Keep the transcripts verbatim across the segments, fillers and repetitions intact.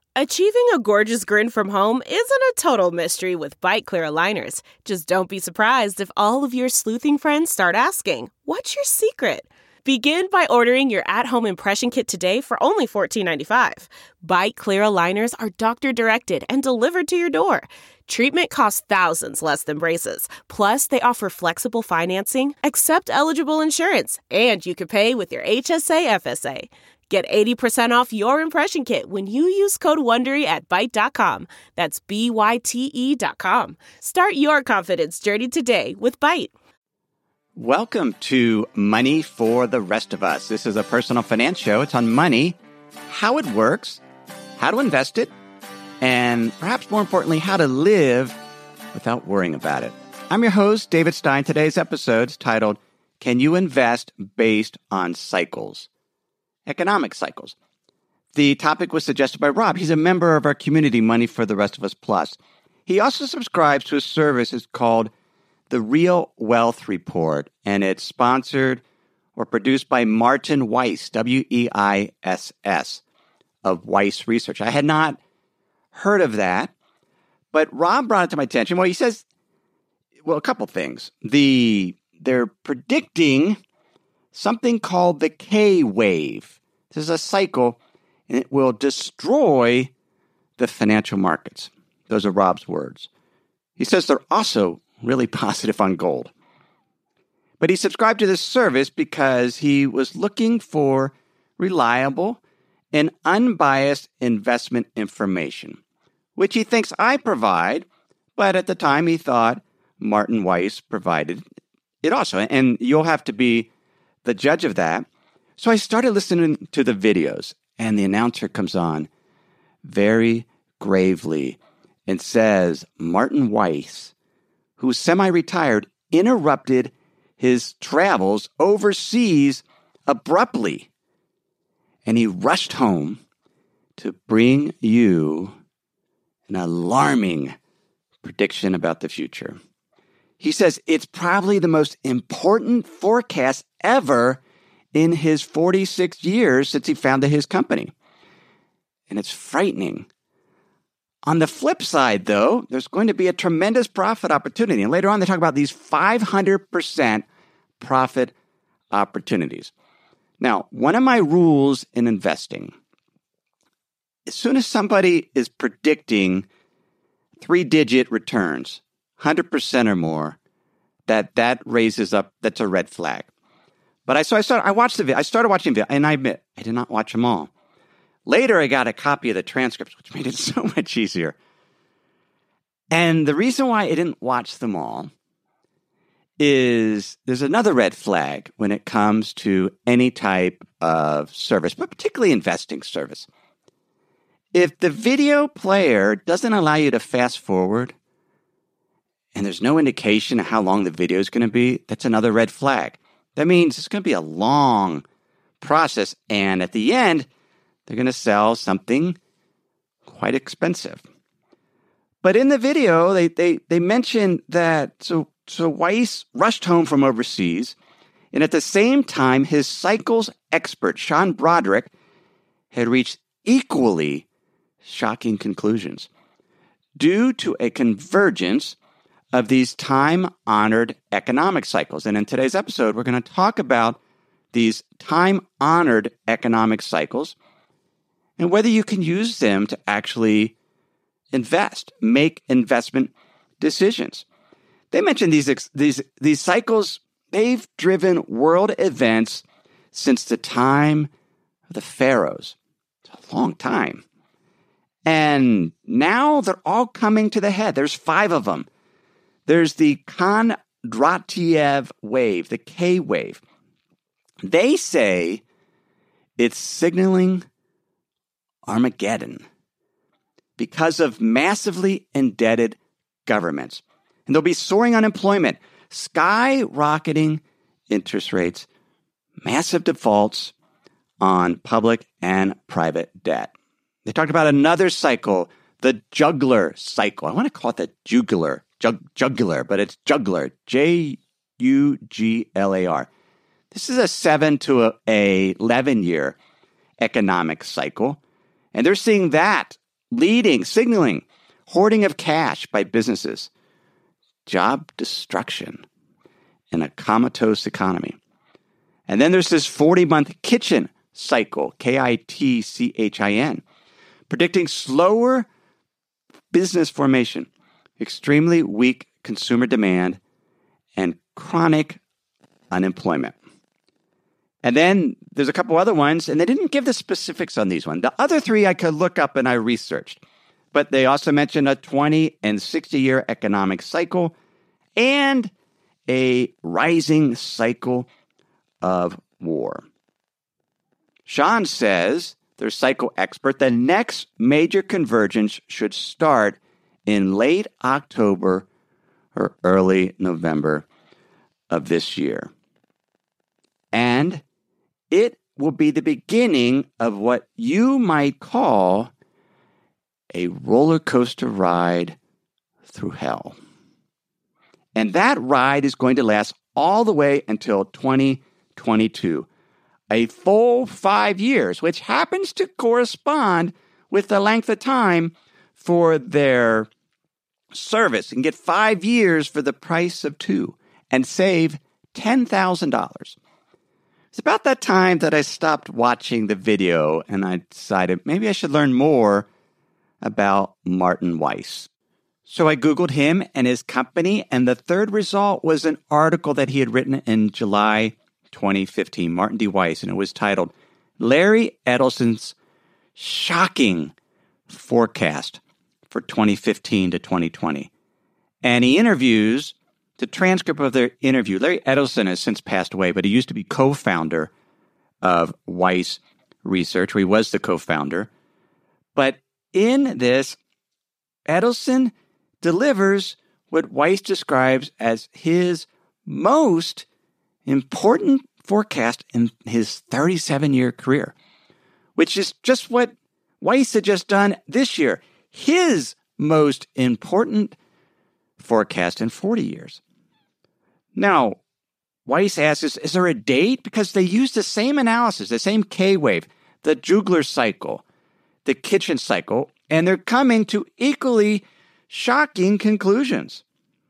Achieving a gorgeous grin from home isn't a total mystery with Byte Clear aligners. Just don't be surprised if all of your sleuthing friends start asking, "What's your secret?" Begin by ordering your at-home impression kit today for only fourteen ninety-five. Byte Clear aligners are doctor-directed and delivered to your door. Treatment costs thousands less than braces. Plus, they offer flexible financing, accept eligible insurance, and you can pay with your H S A F S A. Get eighty percent off your impression kit when you use code WONDERY at Byte dot com. That's B Y T E dot com. Start your confidence journey today with Byte. Welcome to Money for the Rest of Us. This is a personal finance show. It's on money, how it works, how to invest it, and perhaps more importantly, how to live without worrying about it. I'm your host, David Stein. Today's episode is titled, Can You Invest Based on Cycles? Economic cycles. The topic was suggested by Rob. He's a member of our community, Money for the Rest of Us Plus. He also subscribes to a service it's called The Real Wealth Report, and it's sponsored or produced by Martin Weiss, W E I S S, of Weiss Research. I had not heard of that, but Rob brought it to my attention. Well, he says, well, a couple things. The they're predicting something called the K-wave. This is a cycle, and it will destroy the financial markets. Those are Rob's words. He says they're also really positive on gold. But he subscribed to this service because he was looking for reliable and unbiased investment information, which he thinks I provide, but at the time he thought Martin Weiss provided it also. And you'll have to be the judge of that. So I started listening to the videos, and the announcer comes on very gravely and says Martin Weiss, who's semi-retired, interrupted his travels overseas abruptly, and he rushed home to bring you an alarming prediction about the future. He says it's probably the most important forecast ever in his forty-six years since he founded his company. And it's frightening. On the flip side, though, there's going to be a tremendous profit opportunity. And later on, they talk about these five hundred percent profit opportunities. Now, one of my rules in investing, as soon as somebody is predicting three-digit returns, one hundred percent or more, that that raises up, that's a red flag. But I so I started I watched the video. I started watching the video, and I admit I did not watch them all. Later, I got a copy of the transcripts, which made it so much easier. And the reason why I didn't watch them all is there's another red flag when it comes to any type of service, but particularly investing service. If the video player doesn't allow you to fast forward, and there's no indication of how long the video is going to be, that's another red flag. That means it's going to be a long process, and at the end, they're going to sell something quite expensive. But in the video, they they they mentioned that so so Weiss rushed home from overseas, and at the same time, his cycles expert, Sean Broderick, had reached equally shocking conclusions due to a convergence of these time-honored economic cycles. And in today's episode, we're going to talk about these time-honored economic cycles and whether you can use them to actually invest, make investment decisions. They mentioned these, these, these cycles, they've driven world events since the time of the pharaohs. It's a long time. And now they're all coming to the head. There's five of them. There's the Kondratiev wave, the K wave. They say it's signaling Armageddon because of massively indebted governments. And there'll be soaring unemployment, skyrocketing interest rates, massive defaults on public and private debt. They talked about another cycle, the juggler cycle. I want to call it the jugular, jug, jugular, but it's juggler, J U G L A R. This is a seven to a, a eleven year economic cycle. And they're seeing that leading, signaling hoarding of cash by businesses, job destruction, and a comatose economy. And then there's this forty-month kitchen cycle, K I T C H I N, predicting slower business formation, extremely weak consumer demand, and chronic unemployment. And then there's a couple other ones, and they didn't give the specifics on these ones. The other three I could look up and I researched. But they also mentioned a twenty and sixty-year economic cycle and a rising cycle of war. Sean says, their cycle expert, the next major convergence should start in late October or early November of this year. And it will be the beginning of what you might call a roller coaster ride through hell. And that ride is going to last all the way until twenty twenty-two, a full five years, which happens to correspond with the length of time for their service. You can get five years for the price of two and save ten thousand dollars. It's about that time that I stopped watching the video and I decided maybe I should learn more about Martin Weiss. So I Googled him and his company, and the third result was an article that he had written in July twenty fifteen, Martin D. Weiss, and it was titled, Larry Edelson's Shocking Forecast for twenty fifteen to twenty twenty. And he interviews, the transcript of their interview, Larry Edelson has since passed away, but he used to be co-founder of Weiss Research, where he was the co-founder. But in this, Edelson delivers what Weiss describes as his most important forecast in his thirty-seven-year career, which is just what Weiss had just done this year, his most important forecast in forty years. Now, Weiss asks, is, is there a date? Because they use the same analysis, the same K-wave, the Juglar cycle, the kitchen cycle, and they're coming to equally shocking conclusions.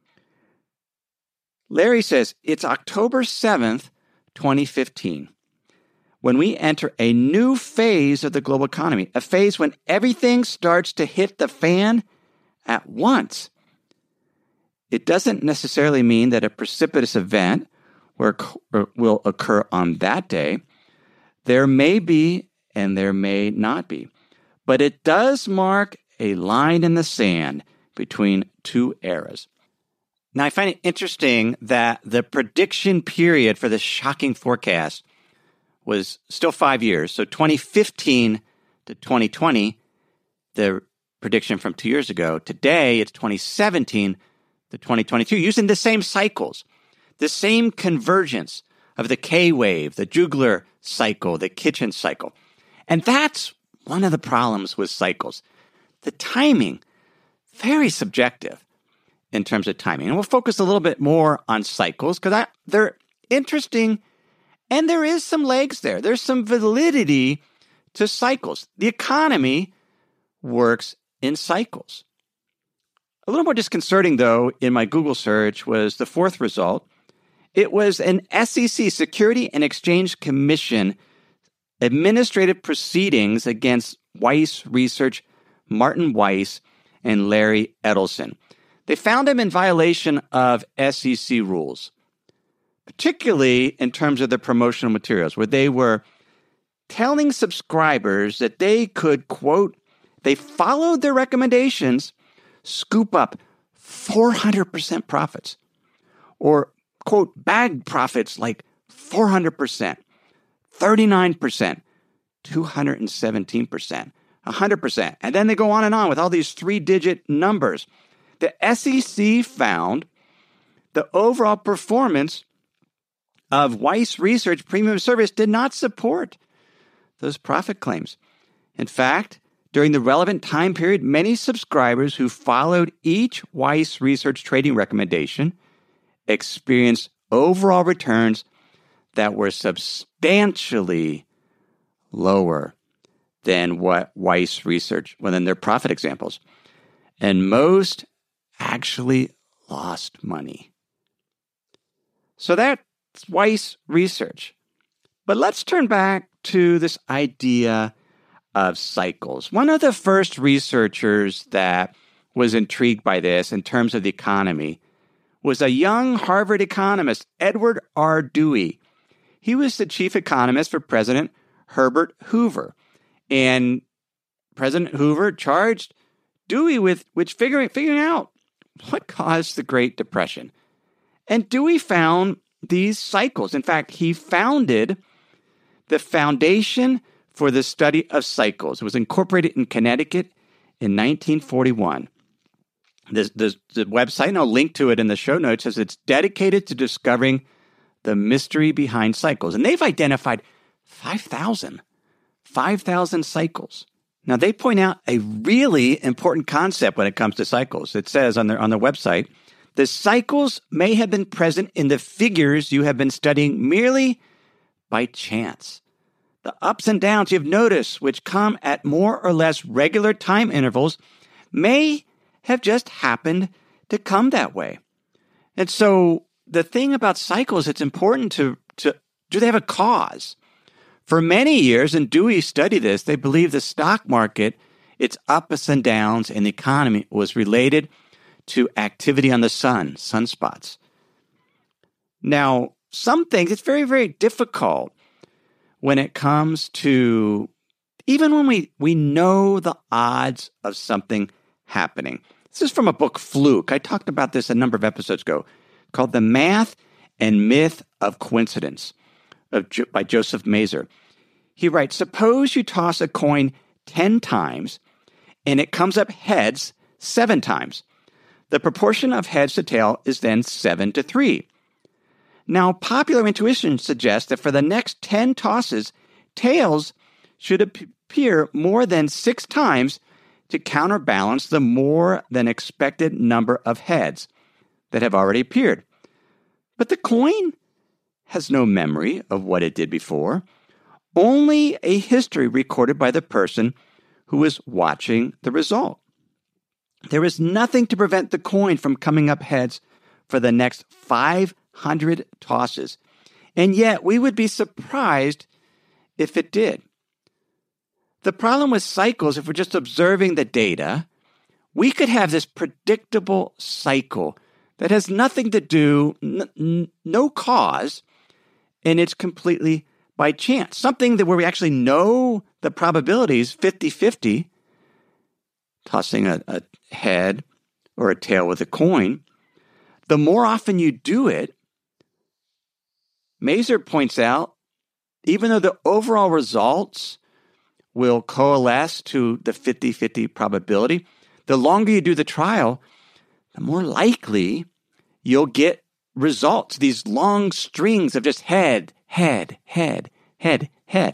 Larry says, it's October seventh, twenty fifteen, when we enter a new phase of the global economy, a phase when everything starts to hit the fan at once. It doesn't necessarily mean that a precipitous event will occur on that day. There may be and there may not be. But it does mark a line in the sand between two eras. Now, I find it interesting that the prediction period for this shocking forecast was still five years. So twenty fifteen to twenty twenty, the prediction from two years ago. Today, it's twenty seventeen to twenty twenty-two, using the same cycles, the same convergence of the K-wave, the Juglar cycle, the kitchen cycle. And that's one of the problems with cycles. The timing, very subjective in terms of timing. And we'll focus a little bit more on cycles because they're interesting and there is some legs there. There's some validity to cycles. The economy works in cycles. A little more disconcerting, though, in my Google search was the fourth result. It was an S E C, Security and Exchange Commission, administrative proceedings against Weiss Research, Martin Weiss, and Larry Edelson. They found him in violation of S E C rules, particularly in terms of the promotional materials, where they were telling subscribers that they could, quote, they followed their recommendations, scoop up four hundred percent profits, or, quote, bag profits like four hundred percent, thirty-nine percent, two hundred seventeen percent, one hundred percent. And then they go on and on with all these three-digit numbers. The S E C found the overall performance of Weiss Research Premium Service did not support those profit claims. In fact, during the relevant time period, many subscribers who followed each Weiss Research trading recommendation experienced overall returns that were substantially lower than what Weiss researched within their profit examples. And most actually lost money. So that's Weiss research. But let's turn back to this idea of cycles. One of the first researchers that was intrigued by this in terms of the economy was a young Harvard economist, Edward R. Dewey. He was the chief economist for President Herbert Hoover. And President Hoover charged Dewey with which figuring, figuring out what caused the Great Depression. And Dewey found these cycles. In fact, he founded the Foundation for the Study of Cycles. It was incorporated in Connecticut in nineteen forty-one. This, this, the website, and I'll link to it in the show notes, says it's dedicated to discovering the mystery behind cycles. And they've identified five thousand, five thousand cycles. Now, they point out a really important concept when it comes to cycles. It says on their, on their website, the cycles may have been present in the figures you have been studying merely by chance. The ups and downs you've noticed, which come at more or less regular time intervals, may have just happened to come that way. And so the thing about cycles, it's important to, to do they have a cause? For many years, and Dewey studied this, they believed the stock market, its ups and downs in the economy was related to activity on the sun, sunspots. Now, some things, it's very, very difficult when it comes to, even when we, we know the odds of something happening. This is from a book, Fluke. I talked about this a number of episodes ago, called The Math and Myth of Coincidence of, by Joseph Mazur. He writes, suppose you toss a coin ten times and it comes up heads seven times. The proportion of heads to tail is then seven to three. Now, popular intuition suggests that for the next ten tosses, tails should appear more than six times to counterbalance the more than expected number of heads that have already appeared. But the coin has no memory of what it did before, only a history recorded by the person who is watching the result. There is nothing to prevent the coin from coming up heads for the next five hundred tosses, and yet we would be surprised if it did. The problem with cycles, if we're just observing the data, we could have this predictable cycle that has nothing to do, n- n- no cause, and it's completely by chance. Something that where we actually know the probabilities fifty-fifty, tossing a, a head or a tail with a coin, the more often you do it, Mazur points out, even though the overall results will coalesce to the fifty-fifty probability, the longer you do the trial, the more likely you'll get results, these long strings of just head, head, head, head, head.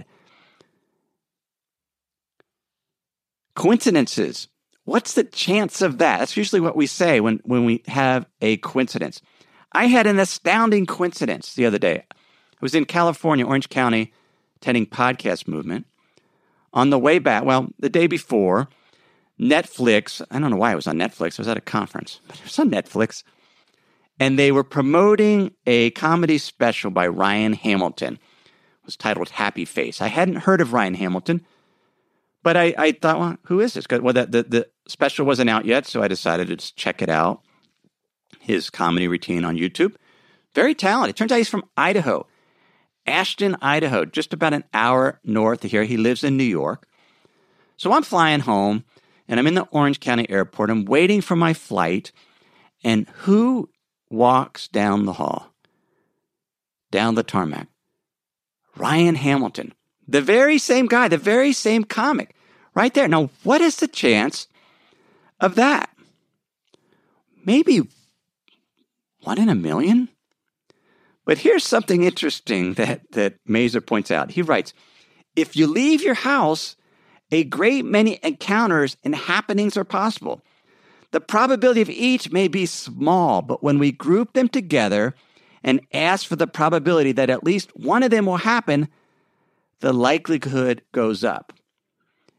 Coincidences. What's the chance of that? That's usually what we say when, when we have a coincidence. I had an astounding coincidence the other day. I was in California, Orange County, attending Podcast Movement. On the way back, well, the day before, Netflix, I don't know why it was on Netflix. I was at a conference, but it was on Netflix. And they were promoting a comedy special by Ryan Hamilton. It was titled Happy Face. I hadn't heard of Ryan Hamilton, but I, I thought, well, who is this? Well, the, the, the special wasn't out yet, so I decided to just check it out. His comedy routine on YouTube. Very talented. Turns out he's from Idaho. Ashton, Idaho, just about an hour north of here. He lives in New York. So I'm flying home, and I'm in the Orange County airport. I'm waiting for my flight, and who walks down the hall, down the tarmac? Ryan Hamilton, the very same guy, the very same comic, right there. Now, what is the chance of that? Maybe one in a million? But here's something interesting that, that Mazur points out. He writes, if you leave your house, a great many encounters and happenings are possible. The probability of each may be small, but when we group them together and ask for the probability that at least one of them will happen, the likelihood goes up.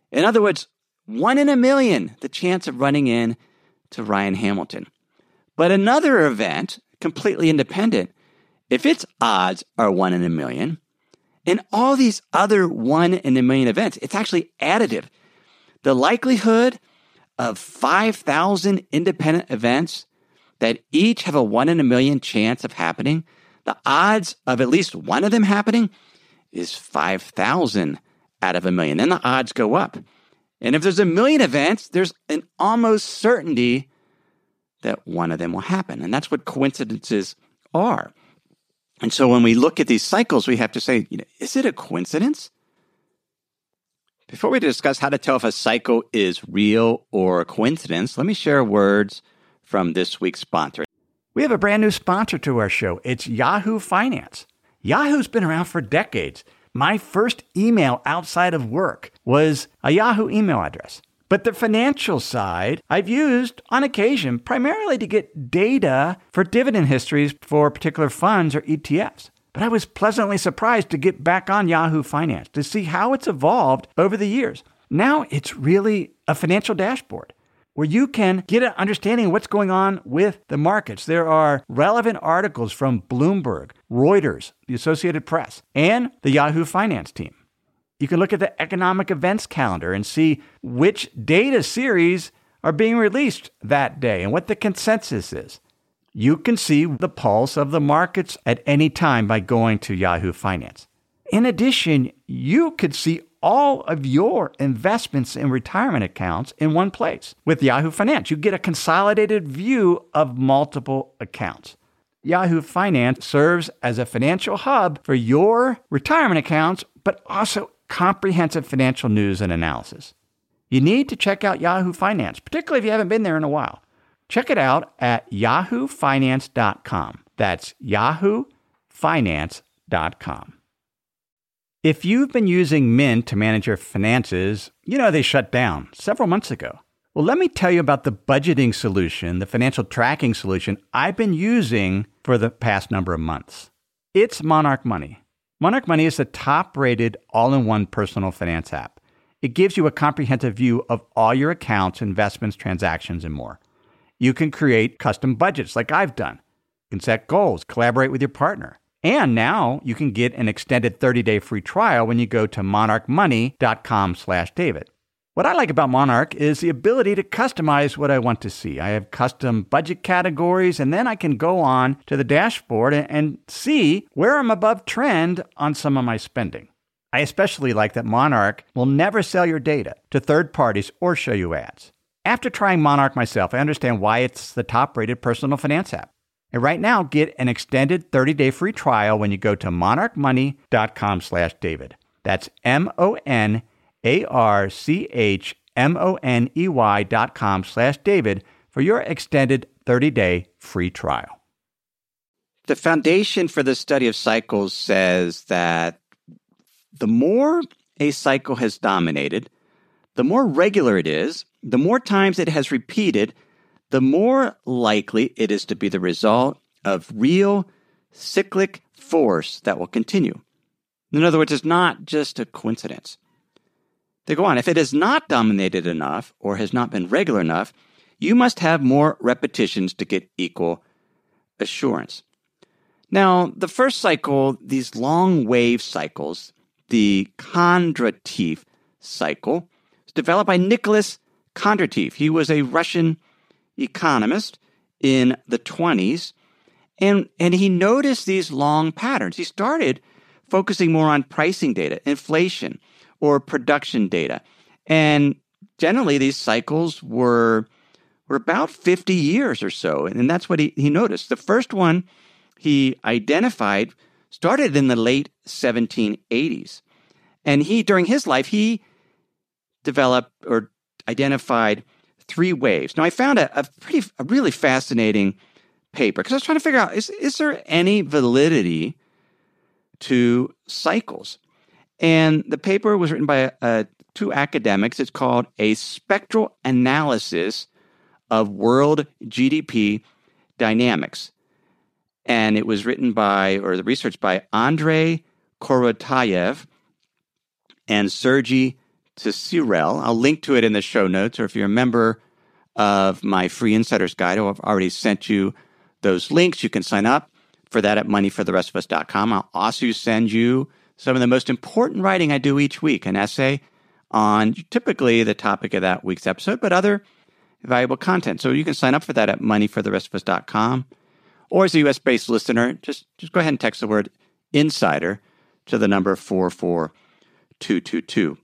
In other words, one in a million, the chance of running in to Ryan Hamilton. But another event, completely independent, if its odds are one in a million, in all these other one in a million events, it's actually additive. The likelihood of five thousand independent events that each have a one in a million chance of happening, the odds of at least one of them happening is five thousand out of a million. Then the odds go up. And if there's a million events, there's an almost certainty that one of them will happen. And that's what coincidences are. And so when we look at these cycles, we have to say, you know, is it a coincidence? Before we discuss how to tell if a cycle is real or a coincidence, let me share words from this week's sponsor. We have a brand new sponsor to our show. It's Yahoo Finance. Yahoo's been around for decades. My first email outside of work was a Yahoo email address. But the financial side, I've used on occasion primarily to get data for dividend histories for particular funds or E T Fs. But I was pleasantly surprised to get back on Yahoo Finance to see how it's evolved over the years. Now it's really a financial dashboard where you can get an understanding of what's going on with the markets. There are relevant articles from Bloomberg, Reuters, the Associated Press, and the Yahoo Finance team. You can look at the economic events calendar and see which data series are being released that day and what the consensus is. You can see the pulse of the markets at any time by going to Yahoo Finance. In addition, you could see all of your investments in retirement accounts in one place. With Yahoo Finance, you get a consolidated view of multiple accounts. Yahoo Finance serves as a financial hub for your retirement accounts, but also comprehensive financial news and analysis. You need to check out Yahoo Finance, particularly if you haven't been there in a while. Check it out at yahoo finance dot com. That's yahoo finance dot com. If you've been using Mint to manage your finances, you know they shut down several months ago. Well, let me tell you about the budgeting solution, the financial tracking solution I've been using for the past number of months. It's Monarch Money. Monarch Money is the top-rated all-in-one personal finance app. It gives you a comprehensive view of all your accounts, investments, transactions, and more. You can create custom budgets like I've done. You can set goals, collaborate with your partner. And now you can get an extended thirty-day free trial when you go to monarch money dot com slash David. What I like about Monarch is the ability to customize what I want to see. I have custom budget categories, and then I can go on to the dashboard and, and see where I'm above trend on some of my spending. I especially like that Monarch will never sell your data to third parties or show you ads. After trying Monarch myself, I understand why it's the top-rated personal finance app. And right now, get an extended thirty-day free trial when you go to monarch money dot com slash David. That's M O N A R C H M O N E Y dot com slash David for your extended thirty-day free trial. The foundation for the study of cycles says that the more a cycle has dominated, the more regular it is, the more times it has repeated, the more likely it is to be the result of real cyclic force that will continue. In other words, it's not just a coincidence. They go on, if it has not dominated enough or has not been regular enough, you must have more repetitions to get equal assurance. Now, the first cycle, these long wave cycles, the Kondratiev cycle, was developed by Nicholas Kondratiev. He was a Russian economist in the twenties, and, and he noticed these long patterns. He started focusing more on pricing data, inflation, or production data. And generally, these cycles were, were about fifty years or so, and that's what he, he noticed. The first one he identified started in the late seventeen eighties. And he, during his life, he developed or identified three waves. Now, I found a, a pretty, a really fascinating paper because I was trying to figure out, is, is there any validity to cycles? And the paper was written by uh, two academics. It's called A Spectral Analysis of World G D P Dynamics. And it was written by, or the research by Andrei Korotayev and Sergei to Cerel. I'll link to it in the show notes, or if you're a member of my free Insider's Guide, I've already sent you those links. You can sign up for that at money for the rest of us dot com. I'll also send you some of the most important writing I do each week, an essay on typically the topic of that week's episode, but other valuable content. So you can sign up for that at money for the rest of us dot com. Or as a U S-based listener, just, just go ahead and text the word insider to the number four four two two two.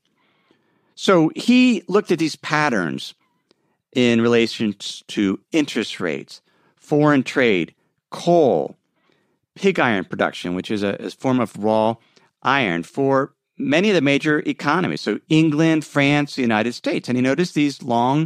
So he looked at these patterns in relation to interest rates, foreign trade, coal, pig iron production, which is a, a form of raw iron for many of the major economies. So England, France, the United States. And he noticed these long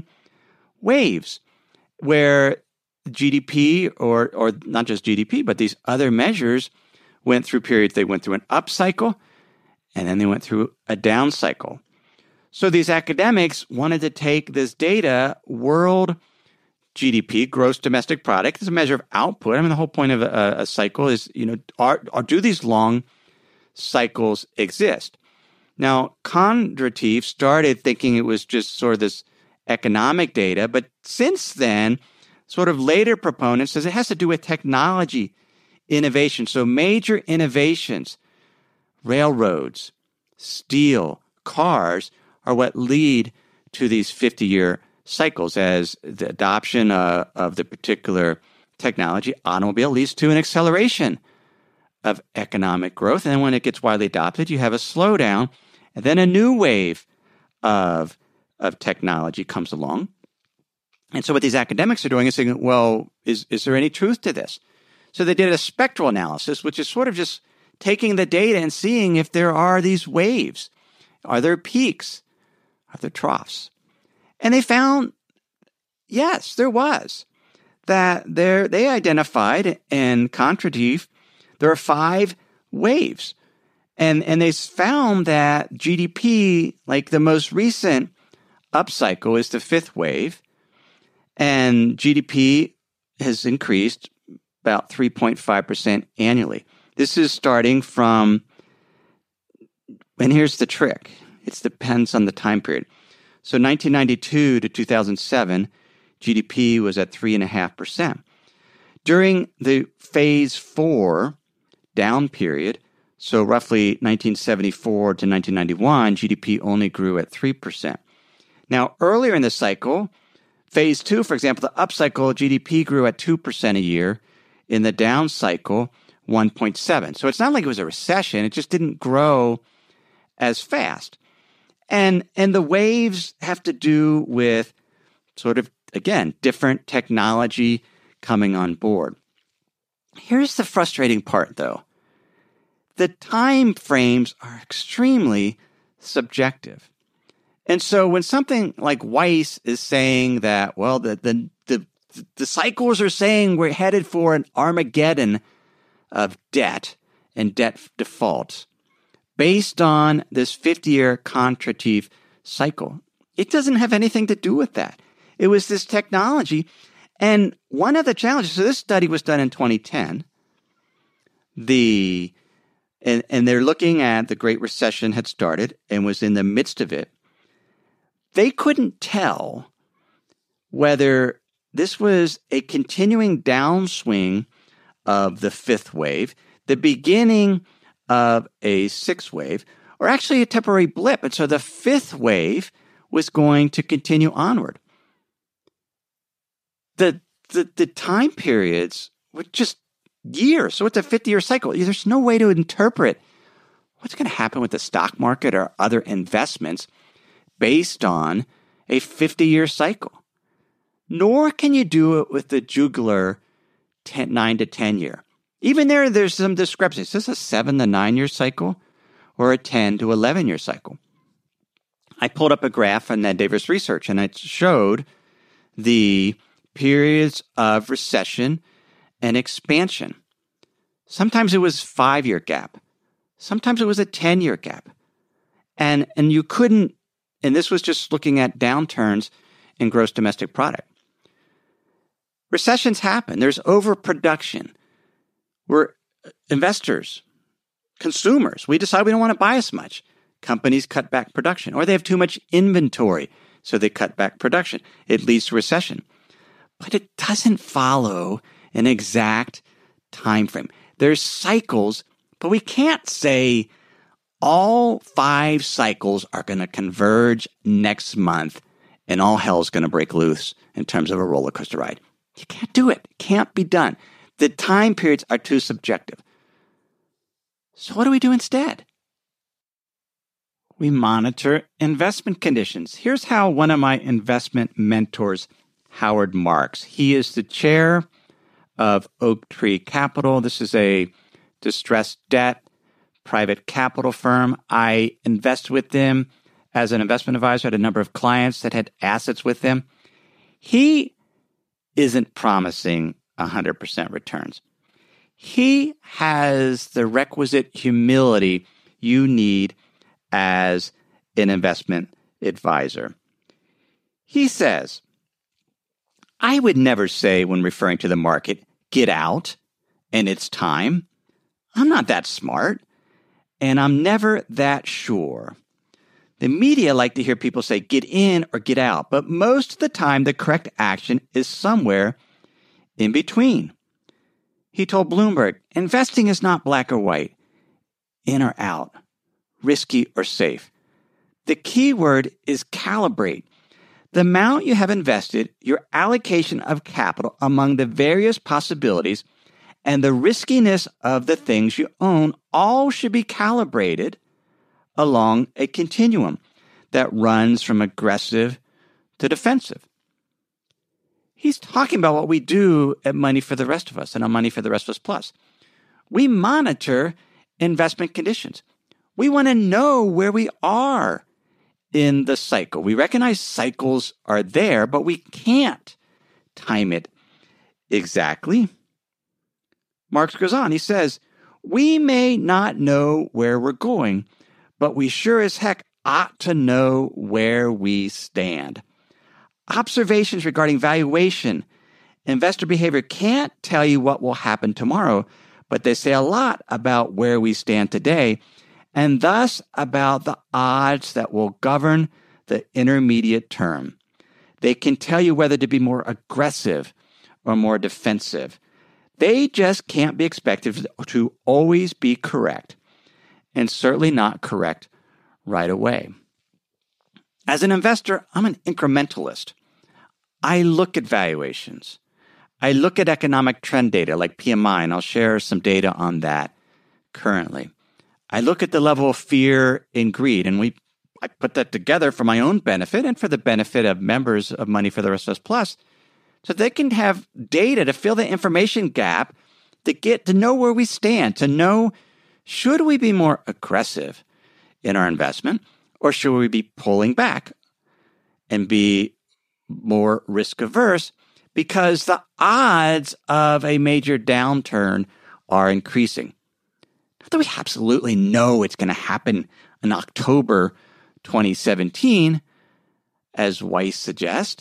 waves where G D P, or or not just G D P, but these other measures went through periods. They went through an up cycle, and then they went through a down cycle. So these academics wanted to take this data, world G D P, gross domestic product, is a measure of output. I mean, the whole point of a, a cycle is, you know, are, are do these long cycles exist? Now, Kondratiev started thinking it was just sort of this economic data, but since then, sort of later proponents says it has to do with technology innovation. So major innovations, railroads, steel, cars, are what lead to these fifty-year cycles as the adoption uh, of the particular technology, automobile, leads to an acceleration of economic growth. And then when it gets widely adopted, you have a slowdown, and then a new wave of, of technology comes along. And so what these academics are doing is saying, well, is, is there any truth to this? So they did a spectral analysis, which is sort of just taking the data and seeing if there are these waves. Are there peaks? Are there troughs? And they found, yes, there was. That there, they identified in Kondratiev, there are five waves. And, and they found that G D P, like the most recent upcycle, is the fifth wave. And G D P has increased about three point five percent annually. This is starting from, and here's the trick. It depends on the time period. So nineteen ninety-two to two thousand seven, G D P was at three point five percent. During the phase four down period, so roughly nineteen seventy-four to nineteen ninety-one, G D P only grew at three percent. Now, earlier in the cycle, phase two, for example, the upcycle, G D P grew at two percent a year. In the down cycle, one point seven. So it's not like it was a recession. It just didn't grow as fast. And, and the waves have to do with sort of, again, different technology coming on board. Here's the frustrating part, though. The time frames are extremely subjective. And so when something like Weiss is saying that, well, the the the, the cycles are saying we're headed for an Armageddon of debt and debt default based on this fifty-year Kondratiev cycle, it doesn't have anything to do with that. It was this technology. And one of the challenges, so this study was done in twenty ten. The and, and they're looking at the Great Recession had started and was in the midst of it. They couldn't tell whether this was a continuing downswing of the fifth wave, the beginning of a sixth wave, or actually a temporary blip. And so the fifth wave was going to continue onward. The, the, the time periods were just years. So it's a fifty-year cycle. There's no way to interpret what's going to happen with the stock market or other investments based on a fifty-year cycle. Nor can you do it with the jugular ten, nine to ten year. Even there, there's some discrepancy. Is this a seven to nine year cycle or a ten to eleven year cycle? I pulled up a graph from Ned Davis Research, and it showed the periods of recession and expansion. Sometimes it was five-year gap. Sometimes it was a ten-year gap. And, and you couldn't, and this was just looking at downturns in gross domestic product. Recessions happen. There's overproduction. We're investors, consumers. We decide we don't want to buy as much. companies cut back production, or they have too much inventory, so they cut back production. It leads to recession. But it doesn't follow an exact time frame. There's cycles, but we can't say all five cycles are going to converge next month and all hell's going to break loose in terms of a roller coaster ride. You can't do it. It can't be done. The time periods are too subjective. So what do we do instead? We monitor investment conditions. Here's how one of my investment mentors, Howard Marks, he is the chair of Oaktree Capital. This is a distressed debt private capital firm. I invest with them as an investment advisor. I had a number of clients that had assets with them. He isn't promising one hundred percent returns. He has the requisite humility you need as an investment advisor. He says, I would never say when referring to the market, get out and it's time. I'm not that smart, and I'm never that sure. The media like to hear people say get in or get out, but most of the time the correct action is somewhere in between. He told Bloomberg, investing is not black or white, in or out, risky or safe. The key word is calibrate. The amount you have invested, your allocation of capital among the various possibilities, and the riskiness of the things you own all should be calibrated along a continuum that runs from aggressive to defensive. He's talking about what we do at Money for the Rest of Us and on Money for the Rest of Us Plus. We monitor investment conditions. We want to know where we are in the cycle. We recognize cycles are there, but we can't time it exactly. Marx goes on. He says, we may not know where we're going, but we sure as heck ought to know where we stand. Observations regarding valuation, investor behavior can't tell you what will happen tomorrow, but they say a lot about where we stand today, and thus about the odds that will govern the intermediate term. They can tell you whether to be more aggressive or more defensive. They just can't be expected to always be correct, and certainly not correct right away. As an investor, I'm an incrementalist. I look at valuations. I look at economic trend data like P M I, and I'll share some data on that currently. I look at the level of fear and greed, and we I put that together for my own benefit and for the benefit of members of Money for the Rest of Us Plus, so they can have data to fill the information gap to get to know where we stand, to know should we be more aggressive in our investment or should we be pulling back and be more risk averse because the odds of a major downturn are increasing. Not that we absolutely know it's going to happen in October twenty seventeen, as Weiss suggests.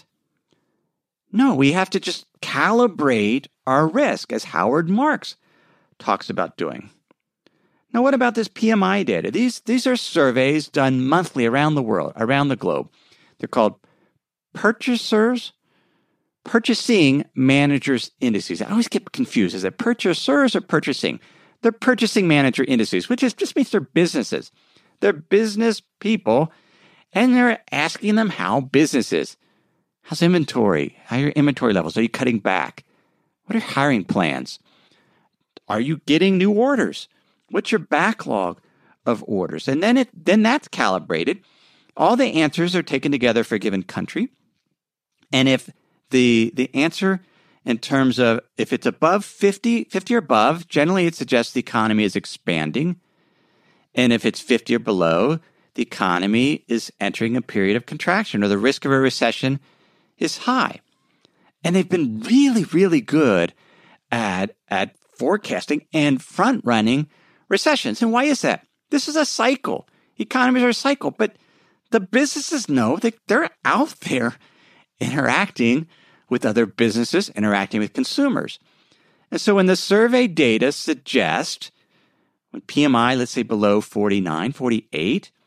No, we have to just calibrate our risk, as Howard Marks talks about doing. Now, what about this P M I data? These, these are surveys done monthly around the world, around the globe. They're called purchasers, purchasing managers indices. I always get confused. Is it purchasers or purchasing? They're purchasing manager indices, which is, just means they're businesses. They're business people, and they're asking them how business is. How's inventory? How are your inventory levels? Are you cutting back? What are your hiring plans? Are you getting new orders? What's your backlog of orders? And then it then that's calibrated. All the answers are taken together for a given country. And if the the answer in terms of if it's above fifty, fifty or above, generally it suggests the economy is expanding. And if it's fifty or below, the economy is entering a period of contraction or the risk of a recession is high. And they've been really, really good at, at forecasting and front-running recessions. And why is that? This is a cycle. Economies are a cycle, but the businesses know that they're out there interacting with other businesses, interacting with consumers. And so when the survey data suggests when P M I, let's say below forty-nine, forty-eight,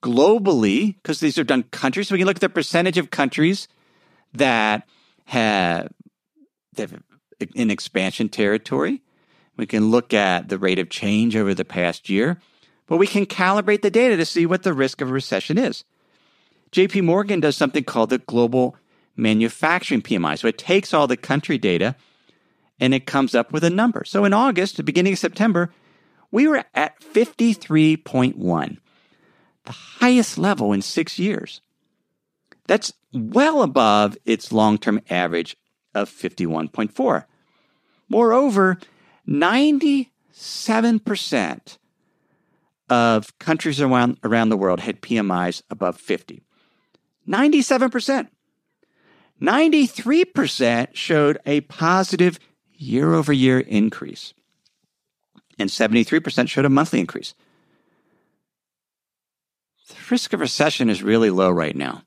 globally, because these are done countries, so we can look at the percentage of countries that have, that have in expansion territory. We can look at the rate of change over the past year, but we can calibrate the data to see what the risk of a recession is. J P Morgan does something called the Global Manufacturing P M I. So it takes all the country data and it comes up with a number. So in August, the beginning of September, we were at fifty-three point one, the highest level in six years. That's well above its long-term average of fifty-one point four. Moreover, ninety-seven percent of countries around, around the world had P M Is above fifty. ninety-seven percent. ninety-three percent showed a positive year-over-year increase. And seventy-three percent showed a monthly increase. The risk of recession is really low right now.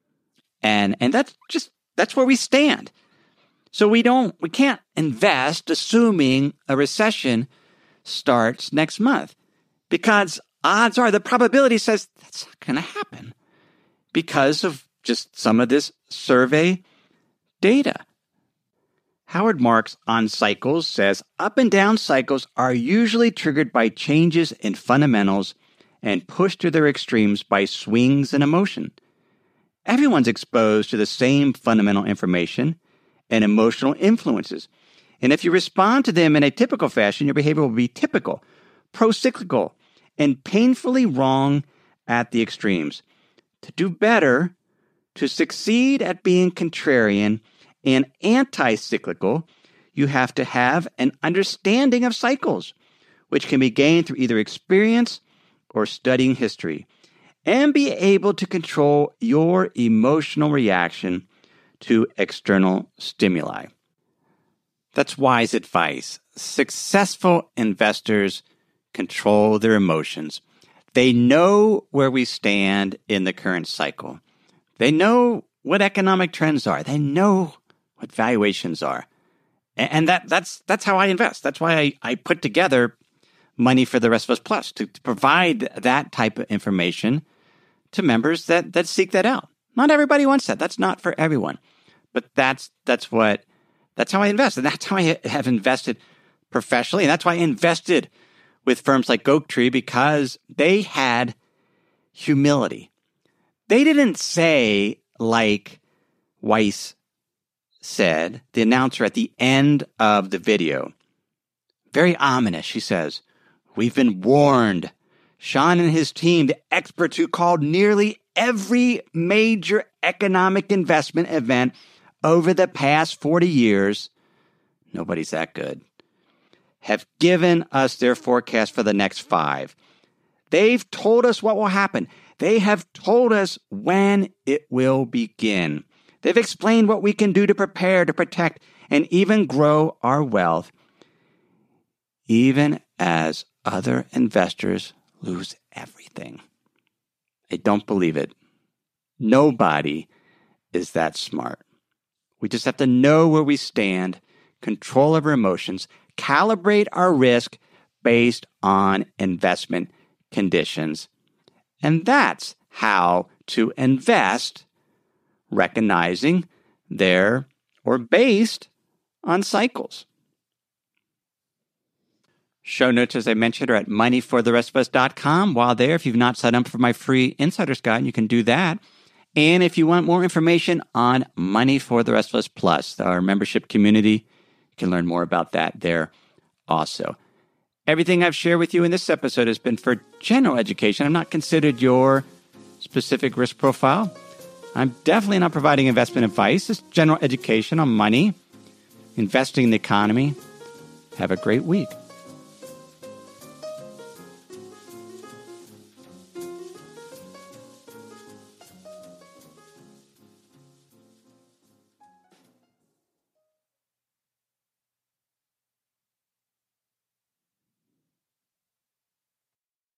And and that's just that's where we stand. So we don't we can't invest assuming a recession starts next month, because odds are, the probability says that's not going to happen because of just some of this survey data. Howard Marks on cycles says up and down cycles are usually triggered by changes in fundamentals and pushed to their extremes by swings in emotion. Everyone's exposed to the same fundamental information and emotional influences. And if you respond to them in a typical fashion, your behavior will be typical, pro-cyclical, and painfully wrong at the extremes. To do better, to succeed at being contrarian and anti-cyclical, you have to have an understanding of cycles, which can be gained through either experience or studying history, and be able to control your emotional reaction to external stimuli. That's wise advice. Successful investors control their emotions. They know where we stand in the current cycle. They know what economic trends are. They know what valuations are. And that that's that's how I invest. That's why I, I put together Money for the Rest of Us Plus, to, to provide that type of information to members that that seek that out. Not everybody wants that. That's not for everyone. But that's that's what that's how I invest. And that's how I have invested professionally. And that's why I invested with firms like Oaktree, because they had humility. They didn't say, like Weiss said, the announcer at the end of the video, very ominous, she says, "We've been warned. Sean and his team, the experts who called nearly every major economic investment event over the past forty years, nobody's that good, have given us their forecast for the next five. They've told us what will happen. They have told us when it will begin. They've explained what we can do to prepare, to protect, and even grow our wealth, even as other investors lose everything." I don't believe it. Nobody is that smart. We just have to know where we stand, control our emotions, calibrate our risk based on investment conditions. And that's how to invest, recognizing they're or based on cycles. Show notes, as I mentioned, are at money for the rest of us dot com. While there, if you've not signed up for my free Insider's Guide, you can do that. And if you want more information on Money for the Rest of Us Plus, our membership community, you can learn more about that there also. Everything I've shared with you in this episode has been for general education. I've not considered your specific risk profile. I'm definitely not providing investment advice. It's general education on money, investing in the economy. Have a great week.